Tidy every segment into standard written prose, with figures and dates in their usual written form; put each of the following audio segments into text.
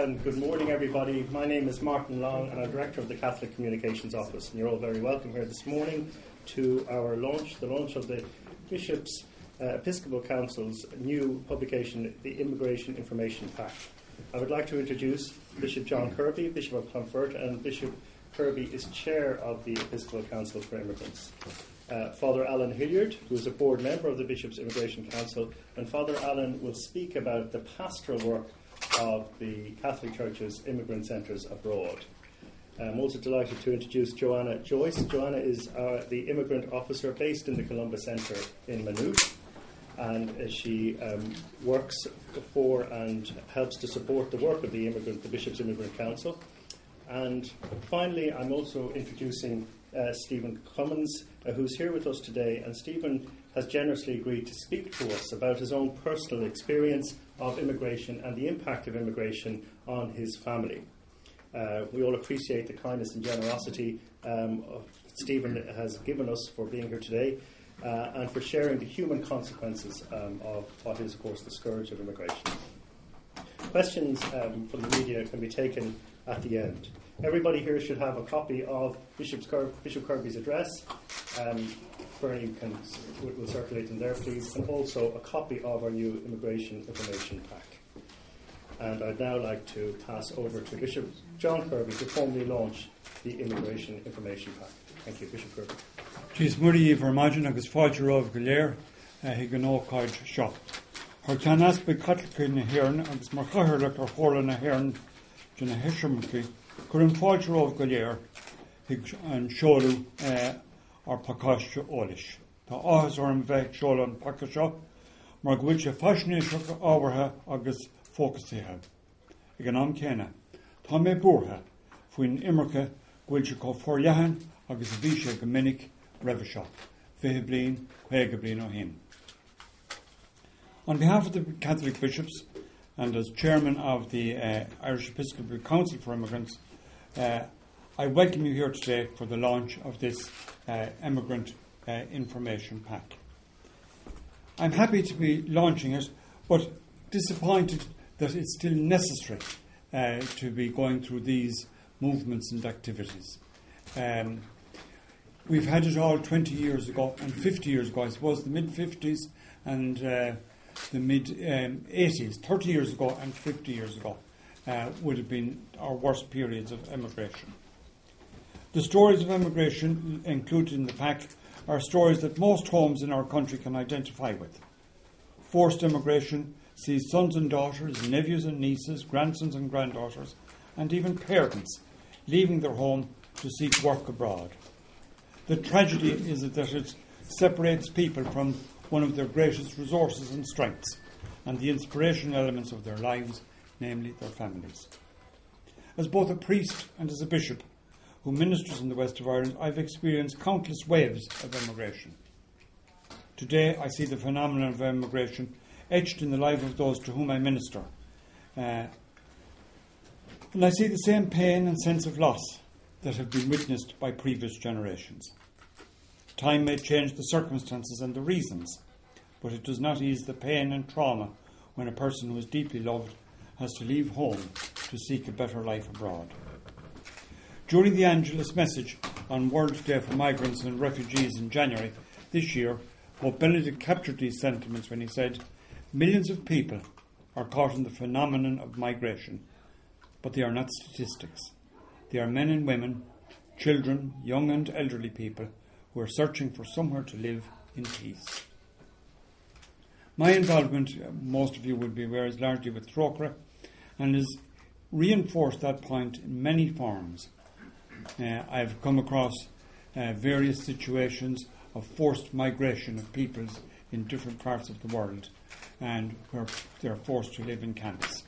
and good morning, everybody. My name is Martin Long, and I'm Director of the Catholic Communications Office. And you're all very welcome here this morning to our launch, the launch of the Bishops' Episcopal Council's new publication, the Immigration Information Pack. I would like to introduce Bishop John Kirby, Bishop of Clonfert, and Bishop Kirby is Chair of the Episcopal Council for Immigrants. Father Alan Hilliard, who is a board member of the Bishops' Immigration Council, and Father Alan will speak about the pastoral work of the Catholic Church's immigrant centres abroad. I'm also delighted to introduce Joanna Joyce. Joanna is the immigrant officer based in the Columbus Centre in Maynooth, and she works for and helps to support the work of the Bishops' Immigrant Council. And finally, I'm also introducing Stephen Cummins, who's here with us today. And Stephen has generously agreed to speak to us about his own personal experience of immigration and the impact of immigration on his family. We all appreciate the kindness and generosity Stephen has given us for being here today and for sharing the human consequences of what is, of course, the scourge of immigration. Questions from the media can be taken at the end. Everybody here should have a copy of Bishop Kirby's address. Bernie will circulate them there, please, and also a copy of our new Immigration Information Pack. And I'd now like to pass over to Bishop John Kirby to formally launch the Immigration Information Pack. Thank you, Bishop Kirby. Jeez, Murray, for imagine agus fáidir of Galéir, he gan ócáid seo. Her can ask by Catholic na Hearn, agus mar chathirlach ar chóla na Hearn, jana hishamki, Curan fáidir of Galéir, an seolú ar pakasha ólis. Tá áhas ar an bheith seola an pakasha, mar gwyl se fashinéisio áwartha agus fócusíthe. Ag an am céna. Tá mé búrtha, fuin imirce gwyl se có forlehan agus bhí se gomininic revisha, 20 bliain, 20 bliain ó him. On behalf of the Catholic bishops and as chairman of the Irish Episcopal Council for Immigrants, I welcome you here today for the launch of this Immigrant Information Pack. I'm happy to be launching it, but disappointed that it's still necessary to be going through these movements and activities. We've had it all 20 years ago and 50 years ago. I suppose the mid-50s and the mid-80s, 30 years ago and 50 years ago would have been our worst periods of emigration. The stories of emigration included in the pack are stories that most homes in our country can identify with. Forced emigration sees sons and daughters, nephews and nieces, grandsons and granddaughters, and even parents leaving their home to seek work abroad. The tragedy is that it separates people from one of their greatest resources and strengths, and the inspirational elements of their lives, namely their families. As both a priest and as a bishop who ministers in the west of Ireland, I've experienced countless waves of emigration. Today, I see the phenomenon of emigration etched in the life of those to whom I minister. And I see the same pain and sense of loss that have been witnessed by previous generations. Time may change the circumstances and the reasons, but it does not ease the pain and trauma when a person who is deeply loved has to leave home to seek a better life abroad. During the Angelus message on World Day for Migrants and Refugees in January this year, Pope Benedict captured these sentiments when he said, "Millions of people are caught in the phenomenon of migration, but they are not statistics. They are men and women, children, young and elderly people who are searching for somewhere to live in peace." My involvement, most of you would be aware, is largely with Trócaire and has reinforced that point in many forms. I've come across various situations of forced migration of peoples in different parts of the world and where they're forced to live in camps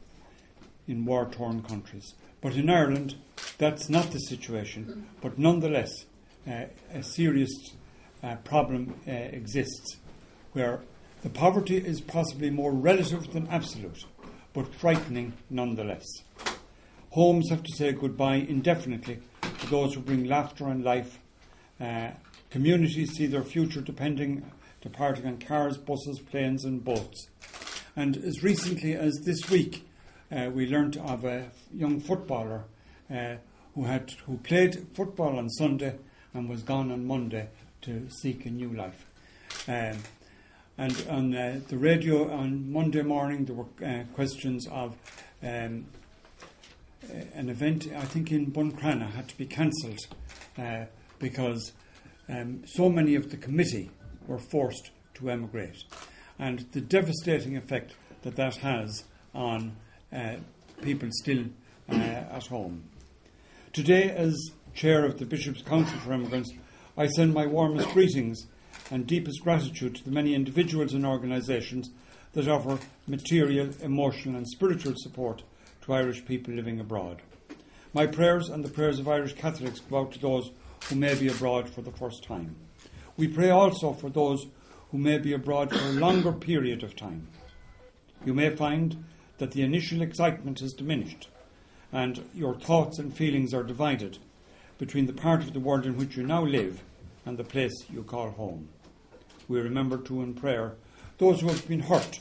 in war-torn countries. But in Ireland, that's not the situation, but nonetheless, a serious problem exists where the poverty is possibly more relative than absolute, but frightening nonetheless. Homes have to say goodbye indefinitely to those who bring laughter and life. Communities see their future departing on cars, buses, planes and boats. And as recently as this week, we learnt of a young footballer who played football on Sunday and was gone on Monday to seek a new life. And on the radio on Monday morning there were questions of an event, I think in Buncrana, had to be cancelled because so many of the committee were forced to emigrate, and the devastating effect that has on people still at home. Today, as Chair of the Bishops' Council for Immigrants, I send my warmest greetings and deepest gratitude to the many individuals and organisations that offer material, emotional and spiritual support to Irish people living abroad. My prayers and the prayers of Irish Catholics go out to those who may be abroad for the first time. We pray also for those who may be abroad for a longer period of time. You may find that the initial excitement has diminished and your thoughts and feelings are divided between the part of the world in which you now live and the place you call home. We remember too in prayer those who have been hurt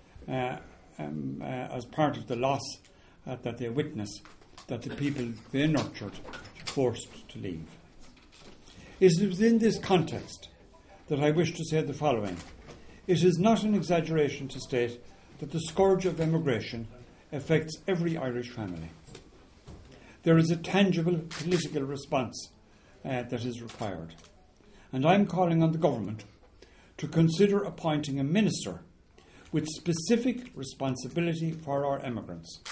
as part of the loss that they witness, that the people they nurtured are forced to leave. It is within this context that I wish to say the following. It is not an exaggeration to state that the scourge of emigration affects every Irish family. There is a tangible political response that is required. And I'm calling on the government to consider appointing a minister with specific responsibility for our emigrants.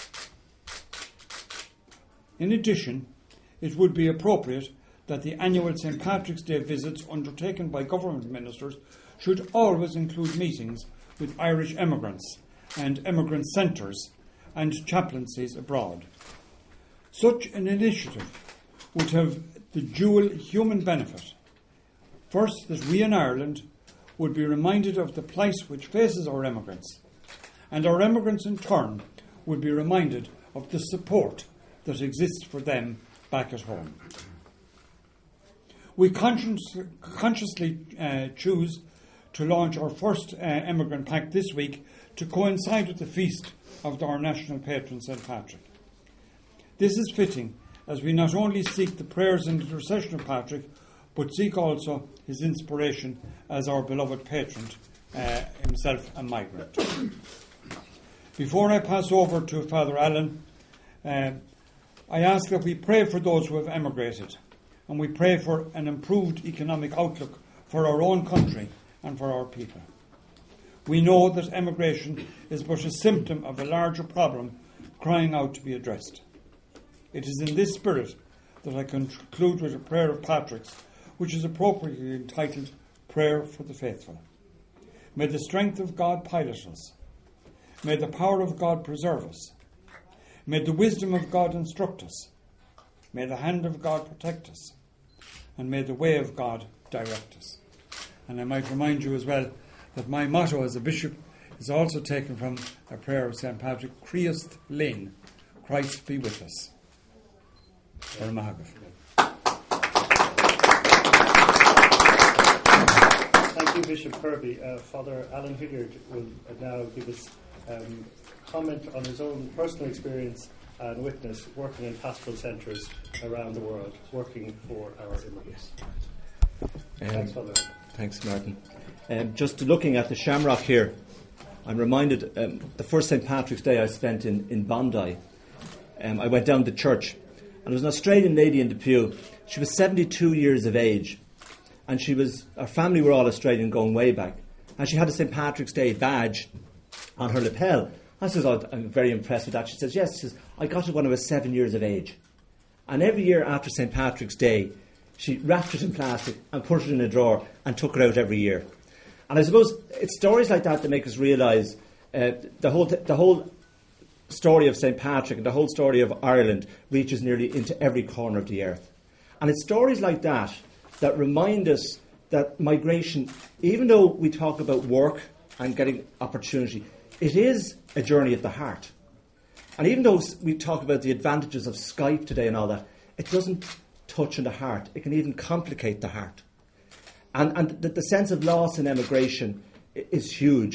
In addition, it would be appropriate that the annual St. Patrick's Day visits undertaken by government ministers should always include meetings with Irish emigrants and emigrant centres and chaplaincies abroad. Such an initiative would have the dual human benefit. First, that we in Ireland would be reminded of the plight which faces our emigrants, and our emigrants in turn would be reminded of the support that exists for them back at home. We consciously choose to launch our first Emigrant Pact this week to coincide with the feast of our national patron, St. Patrick. This is fitting, as we not only seek the prayers and intercession of Patrick, but seek also his inspiration as our beloved patron, himself a migrant. Before I pass over to Father Alan, I ask that we pray for those who have emigrated, and we pray for an improved economic outlook for our own country and for our people. We know that emigration is but a symptom of a larger problem crying out to be addressed. It is in this spirit that I conclude with a prayer of Patrick's, which is appropriately entitled Prayer for the Faithful. May the strength of God pilot us. May the power of God preserve us. May the wisdom of God instruct us. May the hand of God protect us. And may the way of God direct us. And I might remind you as well that my motto as a bishop is also taken from a prayer of St. Patrick, Christ Lin, Christ be with us. Thank you, Bishop Kirby. Father Alan Hilliard will now give us comment on his own personal experience and witness working in pastoral centres around the world, working for our immigrants. Thanks, Father. Thanks, Martin. Just looking at the shamrock here, I'm reminded the first St. Patrick's Day I spent in Bondi. I went down to church, and there was an Australian lady in the pew. She was 72 years of age, and our family were all Australian going way back, and she had a St. Patrick's Day badge on her lapel. I said, I'm very impressed with that. She says, yes, she says, I got it when I was 7 years of age. And every year after St. Patrick's Day, she wrapped it in plastic and put it in a drawer and took it out every year. And I suppose it's stories like that make us realise the whole story of St. Patrick and the whole story of Ireland reaches nearly into every corner of the earth. And it's stories like that remind us that migration, even though we talk about work and getting opportunity, it is a journey of the heart. And even though we talk about the advantages of Skype today and all that, it doesn't touch on the heart. It can even complicate the heart. And the sense of loss in emigration is huge.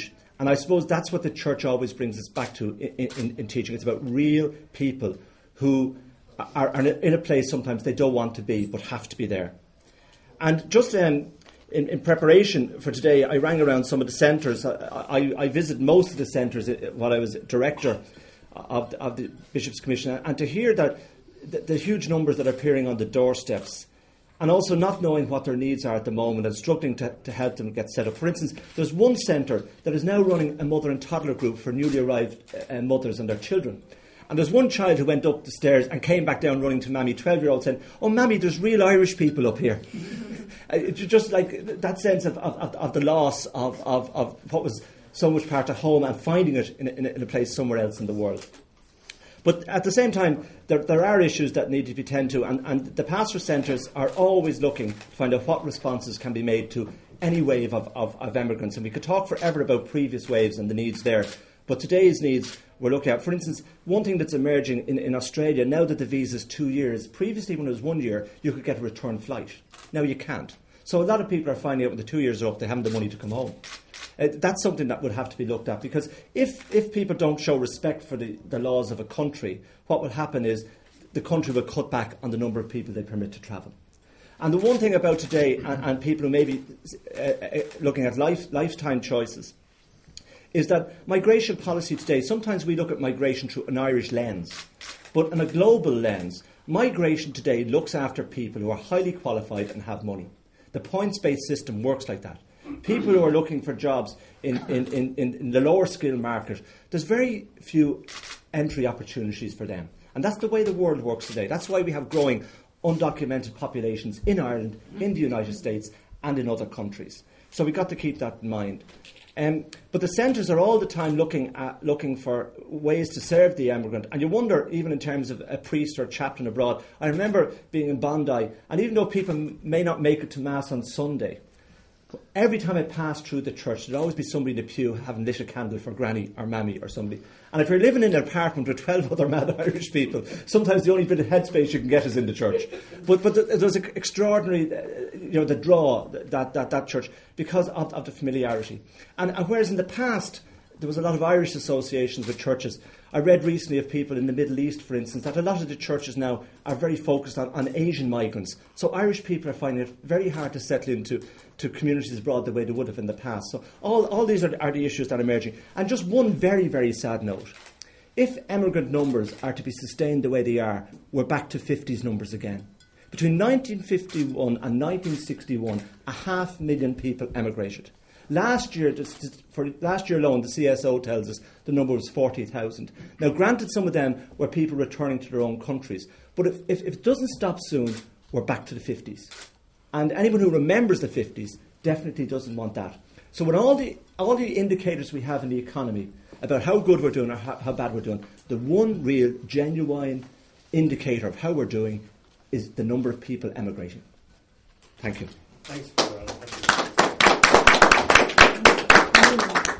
And I suppose that's what the church always brings us back to in teaching. It's about real people who are in a place sometimes they don't want to be, but have to be there. And just in preparation for today, I rang around some of the centres. I visited most of the centres while I was director of the Bishops' Commission, and to hear that the huge numbers that are appearing on the doorsteps, and also not knowing what their needs are at the moment and struggling to help them get set up. For instance, there's one centre that is now running a mother and toddler group for newly arrived mothers and their children. And there's one child who went up the stairs and came back down running to Mammy, 12-year-old, saying, "Oh, Mammy, there's real Irish people up here." Just like that sense of the loss of what was so much part of home and finding it in a place somewhere else in the world. But at the same time, there are issues that need to be tended to, and the pastor centres are always looking to find out what responses can be made to any wave of emigrants. And we could talk forever about previous waves and the needs there. But today's needs we're looking at, for instance, one thing that's emerging in Australia, now that the visa is 2 years, previously when it was 1 year, you could get a return flight. Now you can't. So a lot of people are finding out when the 2 years are up, they haven't the money to come home. That's something that would have to be looked at, because if people don't show respect for the laws of a country, what will happen is the country will cut back on the number of people they permit to travel. And the one thing about today, and people who may be looking at lifetime choices, is that migration policy today, sometimes we look at migration through an Irish lens, but in a global lens, migration today looks after people who are highly qualified and have money. The points-based system works like that. People who are looking for jobs in the lower skill market, there's very few entry opportunities for them. And that's the way the world works today. That's why we have growing undocumented populations in Ireland, in the United States, and in other countries. So we've got to keep that in mind. But the centres are all the time looking for ways to serve the emigrant. And you wonder, even in terms of a priest or a chaplain abroad, I remember being in Bondi, and even though people may not make it to Mass on Sunday, every time I passed through the church, there'd always be somebody in the pew having lit a candle for Granny or Mammy or somebody. And if you're living in an apartment with 12 other mad Irish people, sometimes the only bit of headspace you can get is in the church. But there's an extraordinary, the draw that church because of the familiarity. And whereas in the past there was a lot of Irish associations with churches. I read recently of people in the Middle East, for instance, that a lot of the churches now are very focused on Asian migrants. So Irish people are finding it very hard to settle into communities abroad the way they would have in the past. So all these are the issues that are emerging. And just one very, very sad note. If emigrant numbers are to be sustained the way they are, we're back to 50s numbers again. Between 1951 and 1961, 500,000 people emigrated. Last year alone, the CSO tells us the number was 40,000. Now, granted, some of them were people returning to their own countries. But if it doesn't stop soon, we're back to the 50s. And anyone who remembers the 50s definitely doesn't want that. So with all the indicators we have in the economy about how good we're doing or how bad we're doing, the one real, genuine indicator of how we're doing is the number of people emigrating. Thank you. Thanks, Brother Alan.